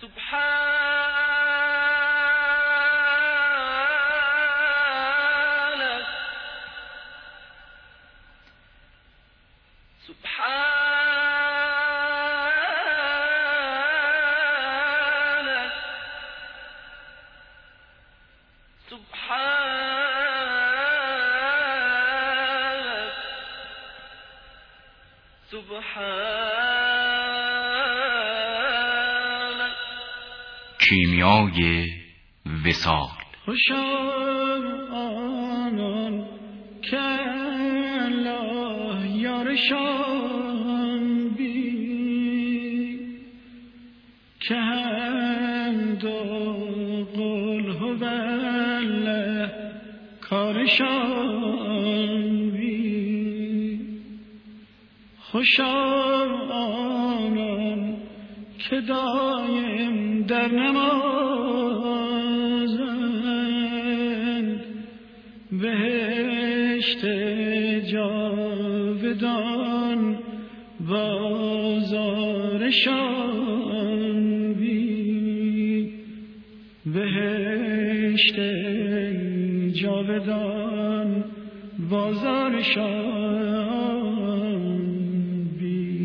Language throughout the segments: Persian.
کیمیای وصال. خوشا آنان که الله یارشان بی که حمد و قل هو الله کارشان بی. خوشا آنان که دایم در نمازند بهشت جاودان بازارشان بی. بهشت جاودان بازارشان بی.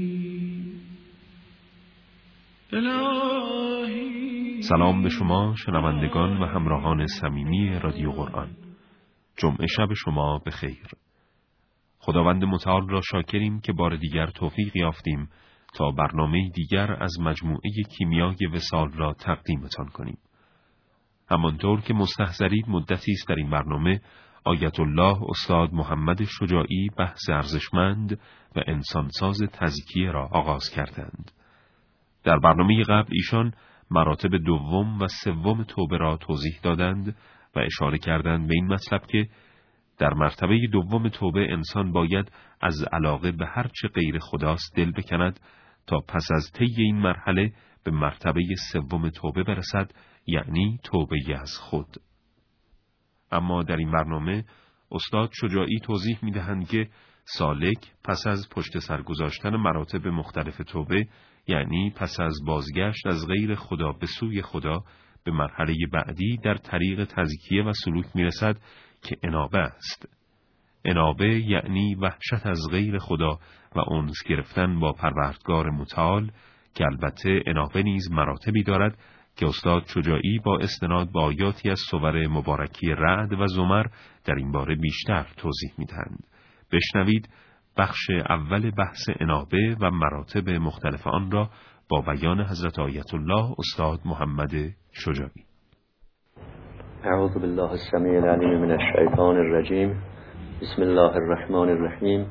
سلام به شما شنوندگان و همراهان صمیمی رادیو قرآن. جمعه شب شما بخیر. خداوند متعال را شاکریم که بار دیگر توفیق یافتیم تا برنامه دیگر از مجموعه کیمیای وصال را تقدیمتان کنیم. همانطور که مستحضرید مدتی است در این برنامه آیت الله استاد محمد شجاعی بحث ارزشمند و انسانساز تزکیه را آغاز کردند. در برنامه قبل ایشان مراتب دوم و سوم توبه را توضیح دادند و اشاره کردند به این مطلب که در مرتبه دوم توبه انسان باید از علاقه به هر چه غیر خداست دل بکند تا پس از طی این مرحله به مرتبه سوم توبه برسد، یعنی توبه از خود. اما در این برنامه استاد شجاعی توضیح می‌دهند که سالک پس از پشت سر گذاشتن مراتب مختلف توبه، یعنی پس از بازگشت از غیر خدا به سوی خدا، به مرحله بعدی در طریق تزکیه و سلوک میرسد که انابه است. انابه یعنی وحشت از غیر خدا و انس گرفتن با پروردگار متعال، که البته انابه نیز مراتبی دارد که استاد شجاعی با استناد به آیاتی از سور مبارکی رعد و زمر در این باره بیشتر توضیح میدهند. بشنوید بخش اول بحث انابه و مراتب مختلف آن را با بیان حضرت آیت الله استاد محمد شجاعی. اعوذ بالله السمیع العلیم من الشیطان الرجیم. بسم الله الرحمن الرحیم.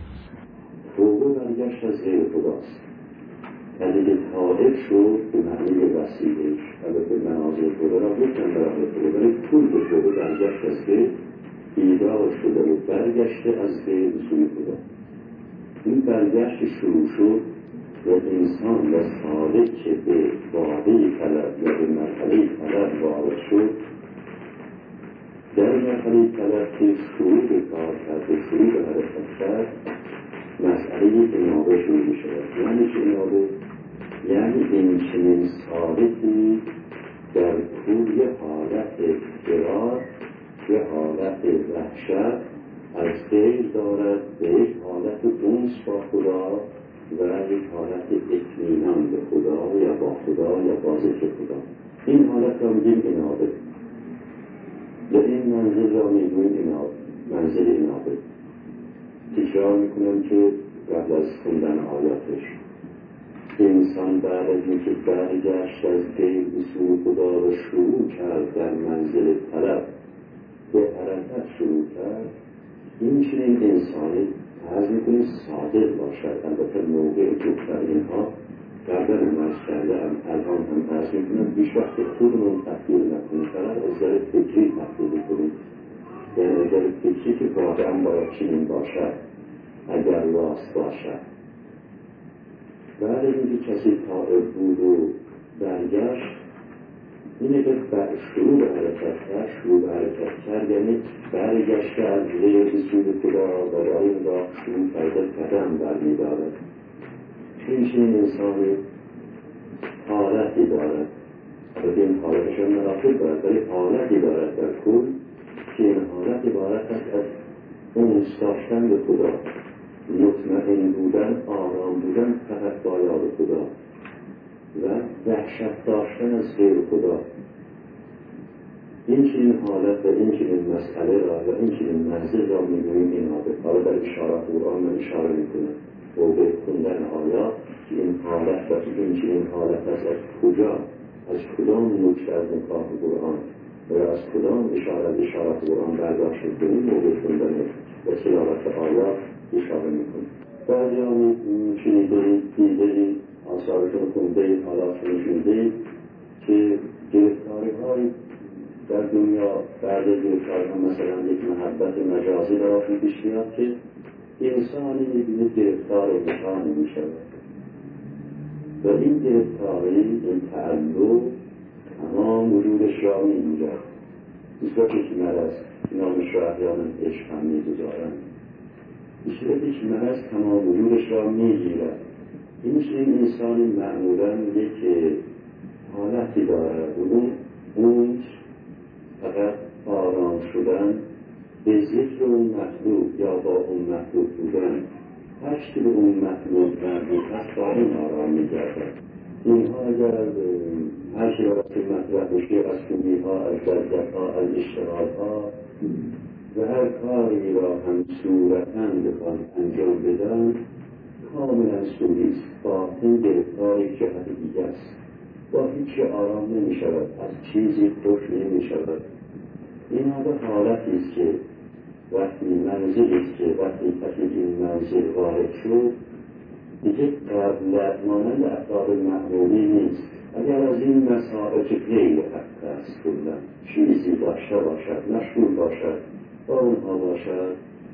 توبه برگشت از غیر خداست. کلمه تائب شد به معنی وسیله‌اش. البته مناظر توبه را گفتن برای توبه، ولی طول به توبه برگشت از غیر، بیدار شده و برگشته از غیر به سوی خدا. این برگشت شروع شد و انسان و سالک که به واقعی طلب یا به مرحله طلب وارد شد، در مرحله طلب که شروع به کار کرد و شروع به حرکت کرد، مسئله انابه شروع می شود. یعنی چه انابه؟ یعنی این چنین سالکی در طول حالت اضطرار به حالت وحشت از غیر دارد به یک حالت انس با خدا و یک حالت اطمینان به خدا یا با خدا یا با ذکر خدا. این حالت را میگیم انابه و این منزل را میگویم منزل انابه. تکرار میکنم که قبل از خوندن آیاتش، انسان بعد از اینکه برگشت از غیر به سوی خدا و شروع کرد در منزل طلب به حرکت شروع کرد، این چنین انسانی فرض میکنیم صادق باشد. البته موقع گفتن اینها قبلا مرز کردم، الان هم فرض میکنم بیش وقت خودمون تفکیر نکنیم، فقط از نظر فکری تفکیر کنیم. یعنی نظر فکری که واقعا باید چنین باشد اگر راست باشد. بعد از اینکه کسی تائب بود و برگشت، اینه که شروع به حرکت کرد یعنی برگشته از غیر به سوی خدا و در این راه شروع کرده قدم برمی‌دارد. این چنین انسانی حالتی دارد باشه مراتب دارد، ولی حالتی دارد در کل که این حالت عبارت است از انس داشتن به خدا، مطمئن بودن، آرام بودن فقط با یاد خدا و وحشت داشتن از غیر خدا. این چنین حالت و این چنین مسئله را و این چنین منزل را می‌گوییم این حالت. حالا در اشارات قرآن من اشاره می‌کنم موقع خوندن آیات که این حالت و این چنین حالت است از کجا، از کدام نکته از نکات قرآن و از کدام اشارات قرآن برداشت می‌کنیم موقع خوندن و تلاوت آیات اشاره می‌کنیم. بعضی ها شنیده‌اید، دیده‌اید، آثارشون خونده‌اید، حالاتشون شنیده‌اید که گرفتاری‌های در دنیا بعد از گرفتاری‌ها مثلا یک محبت مجازی را پیش میاد که انسانی می‌بینه گرفتار انسانی می‌شود و این گرفتاری، این تعلق تمام وجودش را می‌گیرد. مثل یک مرض، نامش را احیانا عشق هم می‌گذارند. مثل یک مرض تمام وجودش را می‌گیرد. این انسانی معمولاً یک حالتی دارد و اون فقط آرام شدن به ذکر اون مطلوب یا با اون مطلوب بودن، هرچی که به اون مطلوب مربوط هست با این آرام می‌گردد. اینها اگر هر چی را که مطرح بشه از خوبی‌ها، از لذت‌ها، از اشتغال‌ها و هر کاری را هم صورتاً بخوان انجام بدن کاملا سوری است، باطن گرفتار یک جهت دیگر است. با هیچ آرام نمی شود، از چیزی خوش نمی شود. این حالتی است که وقتی منزلی است که وقتی کسی این منزل وارد شد دیگه مانند افراد معمولی نیست. اگر از این مسائل که غیر حق است کلا چیزی داشته باشد، مشغول باشد، با اونها باشد،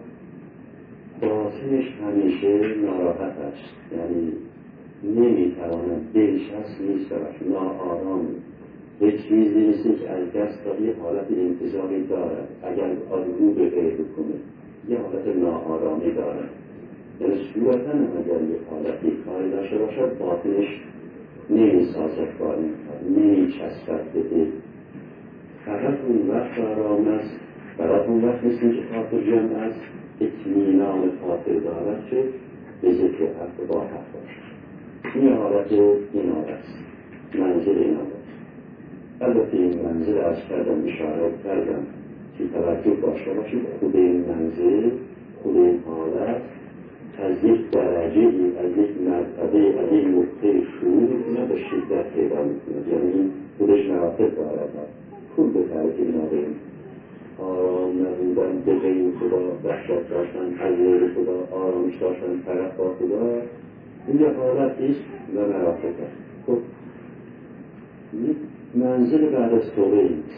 باطنش همیشه ناراحت است، یعنی نمیتواند، دلشست نیست، ناآرام، یک چیزی نیست که از دست داده حالت انتظاری دارد. اگر رو به غیر بکنه یه حالت ناآرامی دارد، یعنی صورتاً اگر یک حالتی کاری داشته باشد باطنش نمیسازد با این کار، نمیچسبد به دل. فقط اون وقت آرام است، فقط اون وقت مثل که خاطر جمع است، اطمینان خاطر دارد که به ذکر حق با حق باشد. این حالت است، منزل این حالت. البته این منزل از کردم اشاره کردم که توجه داشته باشید خود این منزل، خود این حالت از یک درجه، از یک مرتبه، از یک نقطه شروع میکنه به شدت پیدا میکنه، یعنی خودش مراتب دارد. کل به طرف این آرام نبودن به غیر خدا، وحشت داشتن از غیر خدا، آرامش داشتن طرف با خدا، این یه حالتی است و مراتب است. خب منزل بعد از توبه است.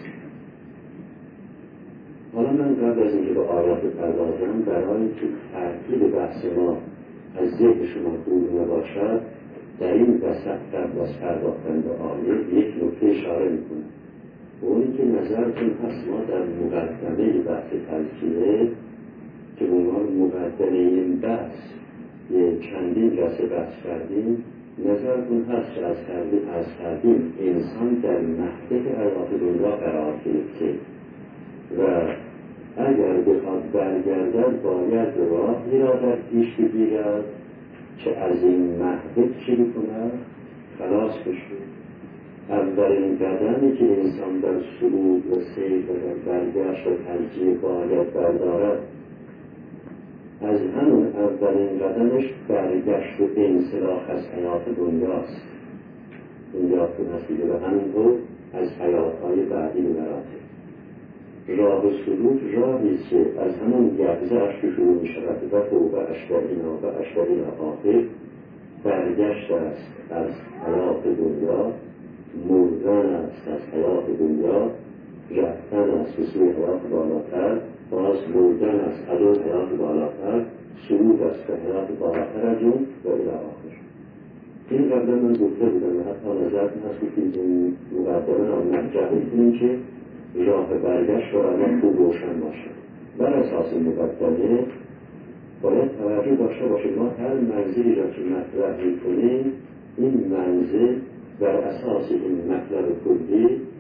حالا من قبل از اینکه به آیات پردازم برای اینکه ترتیب بحث ما از ذهن شما دور نباشد در این وسط قبل از پرداختن به آیه یک نکته اشاره میکنم. اونی که نظرتون هست ما در مقدمه بحث تزکیه که اونها مقدمه این بحث چندین جلسه بحث کردیم، نظرتون هست که از کردیم انسان در مهد حیات دنیا قرار گرفته و اگر بخواد برگردد باید راهی را در پیش بگیرد که از این مهد چی بکند؟ خلاص بشه. اولین قدمی که انسان در صعود و سیر و در برگشت و ترجیح باید بردارد از همون اولین قدمش برگشت و انسلاخ از حیات دنیاست. دنیا که نصیبه و همینطور از حیاتهای بعدی به مراتب. راه صعود راهیست که از همون گرزش که شروع می شود و فوق اشترینا آخر برگشت است از حیات دنیا، مردن است از حیات دنیا، رفتن است به سوی حیات بالاتر، باز مردن است از اون حیات بالاتر، صعود است به حیات بالاتر از اون و الى آخر. این قبلا من گفته بودم و حتی نظرتون هست که این مقدمه را مرجع میکنیم که راه برگشت را الان خوب روشن باشه. بر اساس مقدمه باید توجه داشته باشه ما هر منزلی را که مطرح میکنیم این منزل بر اساس این مطلب کلی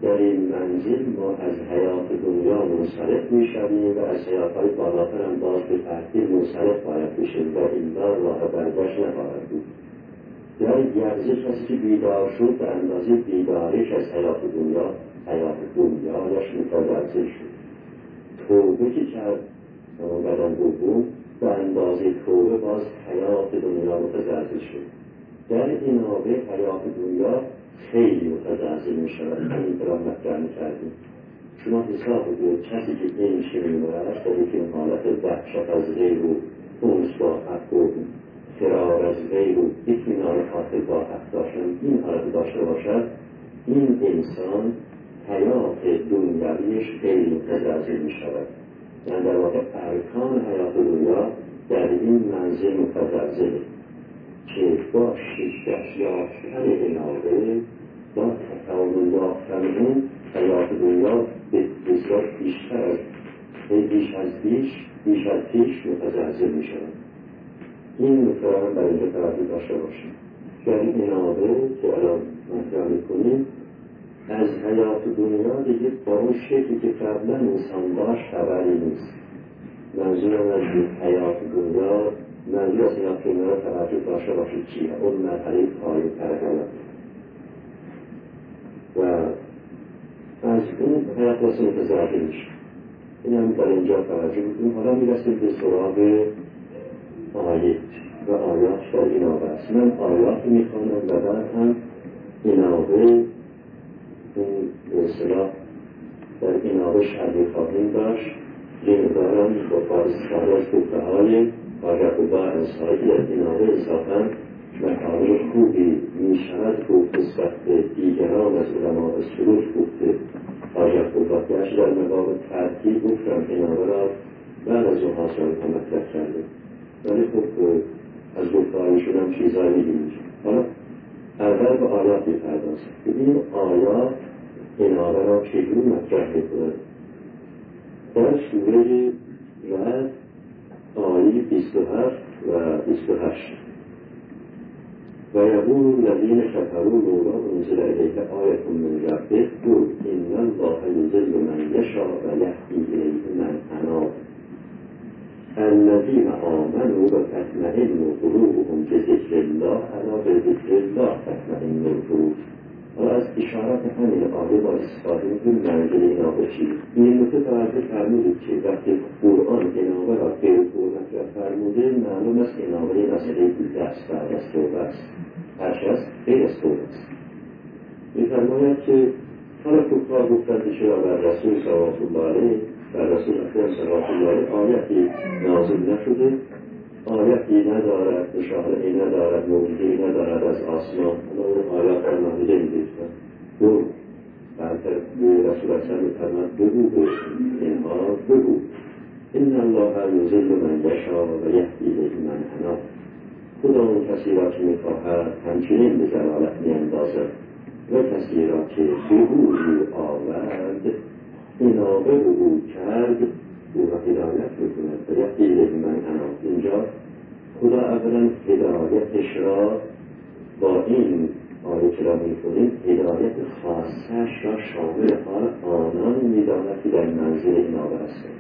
در این منزل ما از حیات دنیا منصرف میشویم و از حیاتهای بالاتر هم باز به ترتیب منصرف باید بشیم و این بار راه برگشت نخواهد بود. در یقظه کسی که بیدار شد به اندازه بیداریش از حیات دنیایش متزلزل شد. توبه که کرد اون قدم دوم به اندازه توبه باز حیات دنیا متزلزل شد. در این آبه حیات دنیا خیلی متزلزل می شود. این را مطرح کردیم. شما حساب کنید کسی که این چه می‌ماند در این حالت وحشت از غیر و اونس با حق و فرار از غیر و اطمینان خاطر با حق داشتن این حالت داشته باشد، این انسان حیات دنیویش خیلی متزلزل می شود. یعنی در واقع ارکان حیات دنیا در این منزل متزلزله که با شدت یافتن عنابه با تکامل یافتن اون حیات دنیا به بسیار بیشتر از بیش از پیش متزلزل می شود. این نکته هم برای اینجا توجه داشته باشیم. در این عنابه که الان مطرح می‌کنیم از حیات دنیا دیگه با اون شکلی که قبلا انسان داشت خبری نیست. منظورم از حیات دنیا، منظور از حیات دنیا توجه داشته باشید چیه؟ اون مرحله پایین‌تر حیات و از اون حیات واسه متزلزل میشه. این هم در اینجا توجه بکنیم. حالا میرسیم به سراغ آیه و آیات در این آبه است. من آیات میخوانم و بعد هم این آبه این به اصطلاح در این آبه شرحی خواهیم داشت. این دارم با فارستان از گفته‌های حاجت الله انصاری در این آبه انصافاً مطالب خوبی میشود گفت نسبت به دیگران از علماء سلوک گفته. حاجت الله گشت در مقام ترتیب گفتم این آبه را بعد از اون حاصل مطرح کرده، ولی خب از گفته‌هایشون هم چیزهایی می‌بینید. حالا اول به آیات می‌پردازیم. این آیات این آیه را چجوری مطرح می‌کنند؟ در سوره رعد آیه 27 و 28 و یقول الذین کفروا لولا انزل الیک آیة من ربک قل ان الله یضل من یشاء و یهدی الیه من اناب الذین آمنوا و تطمئن قلوبهم بذکر الله الا بذکر الله تطمئن القلوب. از اشارات همین آیه با استفاده می‌کنیم منزل این آیه چیه؟ این نکته توجه فرمودید که وقتی قرآن این آیه را غیر مطرح فرموده معلوم است که این آیه مسئله بوده است بعد از توبه است، هرچه است غیر از توبه است. می‌فرماید که حالا کفار گفتند که چرا بر رسول صلی الله علیه بر رسول اکرم صلی الله علیه آیتی نازل نشده، آیتی ندارد، مشاهده‌ای ندارد، موجودی ندارد از آسمان. اون آیات را نامیده می‌گفتن. دو برتر رسول اکرم می‌فرماید بگو اینها بگو ان الله یضل من یشاء و یهدی الیه من اناب. خدا اون کسی را که می‌خواهد همچنین به ضلالت می‌اندازد و کسی را که به او رو آورد اینابه به او کرد او را هدایت می‌کند و یهدی الیه من اناب. اینجا خدا اولا هدایتش را با این آیه که را می‌خونیم هدایت خاصش را شامل حال آنان می‌داند که در منزل این آیه هستند.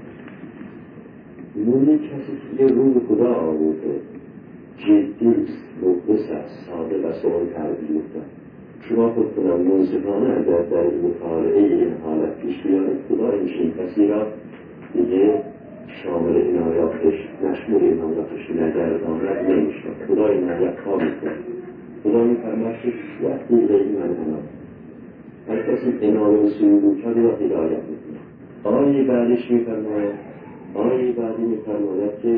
نوعی کسی که روی خدا آورده جدی است، مخلص است، صادق است و آن تربیت می‌کند. شما خود کنم منصفانه اگر در مطالعه این حالت پیش بیارید خدا این چنین کسی را دیگه شامل این آیاتش مشمول این آیاتش نگرداند نمی‌شود. خدا این آیات ها می‌کند. خدا می‌فرماید که وقتی الیه من اناب، هر کسی انابه و سلوک کرد را هدایت می‌کند. آیه بعدش می‌فرماید، آیه بعدی می‌فرماید که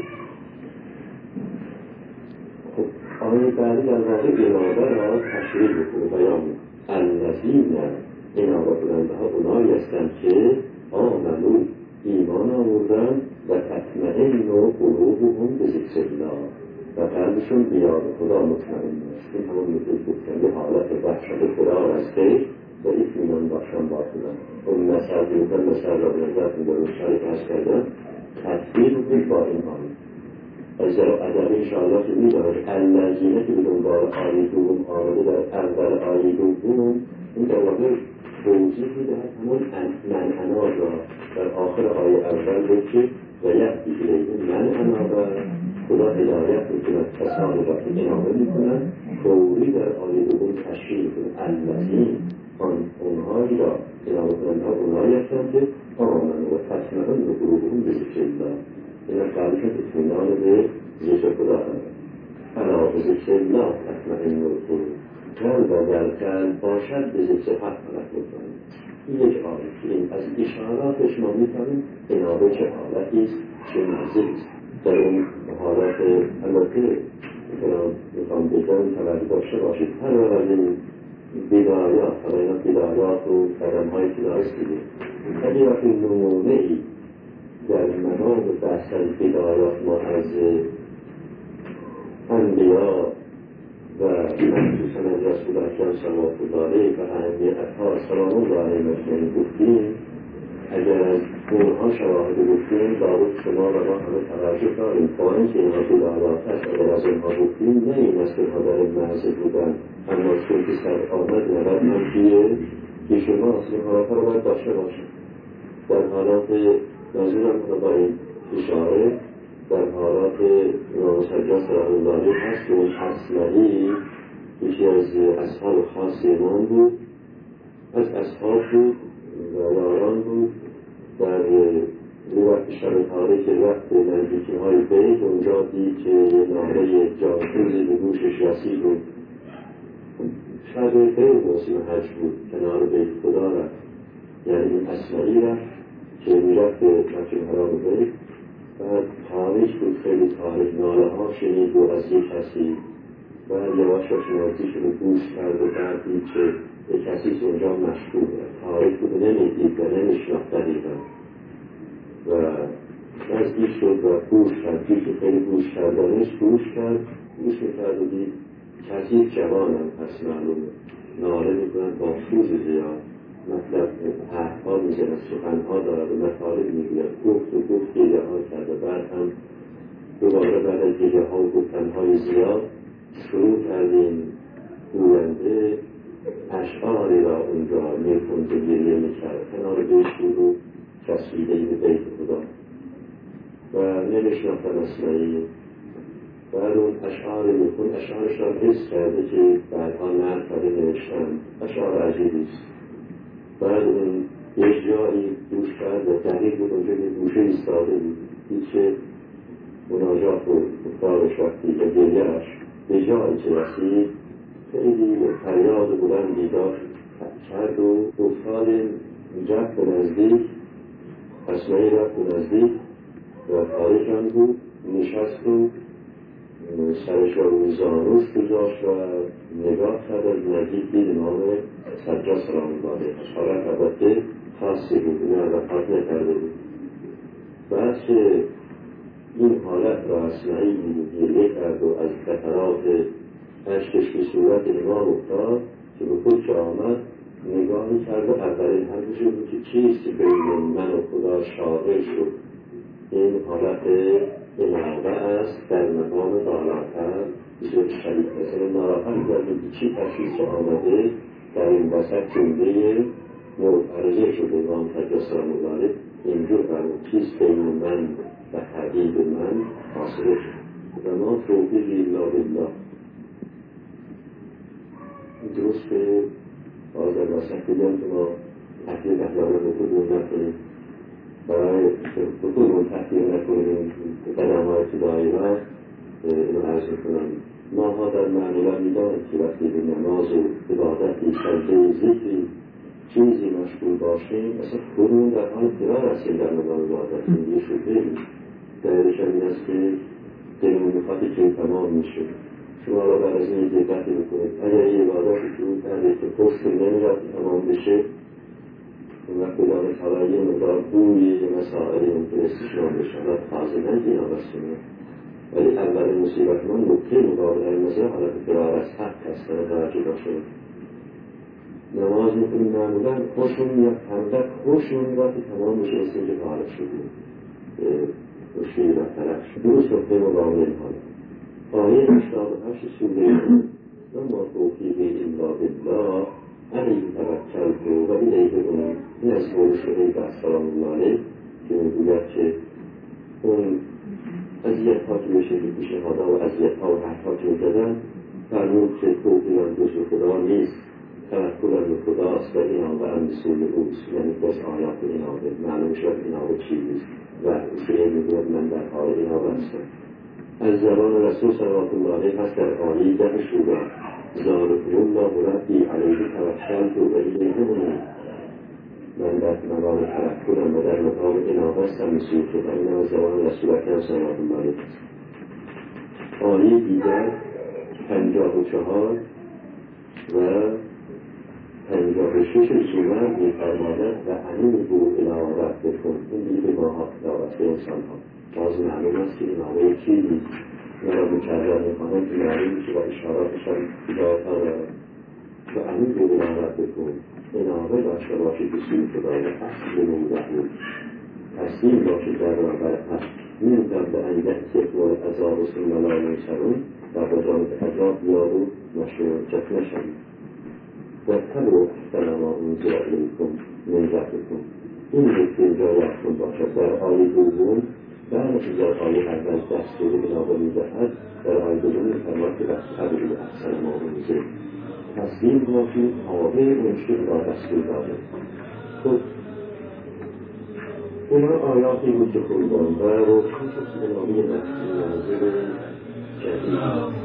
آیه بعدی در واقع انابه را تشریح می‌کند، بیان می‌کند. الذین انابه کننده ها اونایی هستند که آمنوا ایمان آوردن و تطمئن قلوبهم بذکر الله و قلبشون بیاد خدا مطمئن است. این همون مثل گفتن به حالت وحشت خدا از غیر و اطمینان باشن با خدا. اون مثل را به نظر می‌دارم شاید از کردن تطبیق بکنید با این آیه. از در ادبی انشاءالله که می‌دارد الذین که به دنبال آیه دوم آمده در اول آیه دوم این در واقع توضیح میدهد همون من انا را در آخر آیه اول بود که و یأتی الیه من انا و خدا هدایت میکند کسانی را که انابه میکنند فوری در آیه دوم تشریح میکنه الذین اونهایی را انابه کنند اونهایی هستند که آمنوا و تطمئن قلوبهم بذکر الله این از قلبشون اطمینان به ذکر خدا دارد الا بذکر الله تطمئن القلوب قلب و در قلب باشد به ذکر حق تلقی کنید این یک حالت که این از اشاراتش ما میفهمیم انابه چه حالتی است چه مزید است در اون حالات البته میخوام بگم توجه داشته باشید هر از این بدایات همه بدایات و قدم‌های ابتدایی دیدیم ولی وقتی نمونه‌ای در منام بحث از بدایات ما از انبیا و مخصوصا از رسول اکرم صلوات الله علیه و اهمیت‌ها سلام الله علیه گفتیم اگر از اونها شواهد گفتیم لابد شما و ما همه توجه داریم با اینکه اینها بدایات هست اگر از اینها گفتیم نه این است که اینها در این محض بودن اما چون که سر آمد نرد منفیه که شماست این حالاتها رو باید داشته باشیم در حالات منظورم با این اشاره در حالات امام سجاد سلام الله علیه هست که اون اصلی یکی از اصحاب خاص امام بود از اصحاب بود و یاران بود در وقت شب تاریک وقت نزدیکی های بیت اونجا دید که یه نهره جانشوزی به گوشش رسید بود شب خیلی موسیم حج بود کنار بیت خدا رفت یعنی این اصلی رفت که میرفت به مسجد حرام بیت بعد تاریک بود خیلی تاریک ناله ها شنید و از یک کسی بعد یواشاش نزدیک رو گوش کرد و بعد دید که یک کسی که اونجا مشهور تاریک بود نمیدید و نمیشناخت دقیقا و نزدیک شد و گوش کرد دید که خیلی گوش کردنش گوش میکرد و دید کسی جوان هم پس معلومه ناله میکنن با سوز زیاد مطلب حرفها میزنه سخنها دارد و مطالب میگوید گفت گیجه ها کرد و بعد هم دوباره بعد از گیجه ها و گفتنهای زیاد شروع کردیم گوینده اشعاری را اونجا میخوند و گریه میکرد کنار بیش بود و چسبیدهی به بیت خدا و نمیشناختن اسمایی بعد اون اشعار میخوند اشعارش را حس کرده که بعدها نقل کرده نوشتن اشعار عجیبیست بعد اون یک جایی گوش کرد و دقیق بود اونجا یه گوشه ایستاده بود دید که مناجات بود افتارش وقتی که گریهش به جایی که رسید خیلی فریاد بلندی داشت کرد و افتاد رفت به نزدیک اسمایی رفت به نزدیک و تاریکم بود نشست و سرش را روی زانوش گذاشت و نگاه کرد از نزدیک دید امام سجاد سلام الله علیه حالت البته خاصی بود این عرفات نکرده بود بعد که این حالت را اسمعی گریه کرد و از قطرات اشکش به صورت امام افتاد که به خود که آمد نگاهی کرد و اولین حرفش بود که چیستی بین من و خدا شاغل شد این حالت انابه است در مقام بالاتر بسیار شدید مثلا ناراحت کردیم که چی تشخیص آمده در این وسط جمله معترضه شده امام سجاد سلام الله علیه اینجور فرمود چیست بین من و حبیب من حاصل شد و ما توفیقی الا بالله درست که در وسط بگم که ما تحقیق اخلاق رو خودمون نکنیم برای خودمون تحقیق نکنیم قدم های ابتدایی را اینو عرض میکنم ماها در معمولا میدانیم که وقتی به نماز و عبادتی سجده ذکری چیزی مشغول باشیم مثلا خودمون در حال فرار هستیم در نماز و عبادت یه شده دلیلش این است که دلمون میخواد که این تمام میشه شما را بعد از این دقت میکنید اگر یه عبادتی شروع کرده که پشت نمیرد تمام بشه اون وقت بدانید حالا یه مقدار بوی یه مسائلی ممکن استشمام بشه حالا تازه نگین آبستونه ولی اول مصیبت من نکته مقابل این مسئله حالت فرار از حق هست در توجه داشته نماز میکنیم معمولا خوشون میاد همدک خوشون میاد که تمام میشه مثل اینکه فارغ شدیم مشکلی برطرف شد درست نکته مقابل این حالت آیه 88 سوره و ما توفیقی الا بالله علیه توکلت و الیه شده سلام الله علیه که میگوید که اون اذیت‌ها که میشه پیشنهادها و اذیت‌ها و حرف‌ها که می‌زدن فرمود که توفیق از دوست خدا نیست، توکل از خداست و اینابه هم به سوی اوست. یعنی باز آیات اینابه معلوم شد اینابه چیزیست و اسیه میگوید من در حال اینابه هستم. از زبان رسول صلوات الله علیه هست در آیه 10 شورا ذالکم الله ربی علیه توکلت و الیه انیب. من در مقام توکلم و در مقام اینابه هستم به سوی خدا. این از زبان رسول اکرم صلوات الله علیه هست. آیه دیگر 54 و 56 سوره می‌فرماید و انیبوا الی ربکم. این دیگه به ما دعوت به انسان ها. باز معلوم است که اینابه چیزی مرا مکرر می‌خواهند که معلوم که با اشاراتش هم ایجاد دارد و انیبوا الی ربکم. اینابه داشته باشید به سوی خدای تسلیم له، تسلیم باشید در برابر حق من قبل ان یأتیکم العذاب ثم لا ینصرون و بدان که عذاب بیاد و مشروطیت نشوید. و تبعوا احسن ما انزل الیکم من ربکم. این نکته اینجا یادتون باشد. در آیه دوم بعد از در آیه اول دستور اینابه می‌دهد، در آیه دوم می‌فرماید که تبعوا احسن ما انزل، تسلیم باشید تابع اونچه را دستور داده. خب اونا آیاتی بود که خوندن و روشن شد که نامی نفسی منظر جدید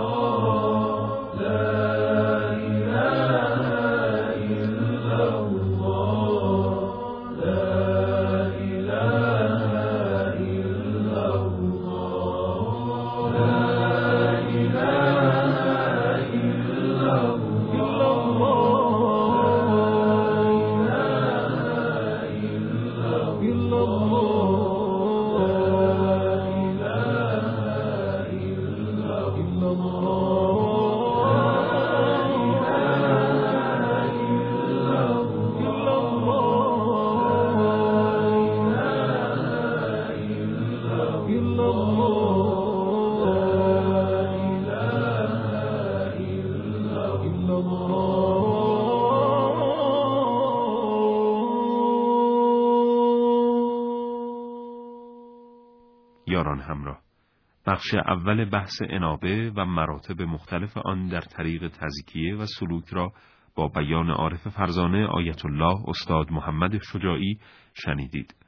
یاران همراه، بخش اول بحث انابه و مراتب مختلف آن در طریق تزکیه و سلوک را با بیان عارف فرزانه آیت الله استاد محمد شجاعی شنیدید.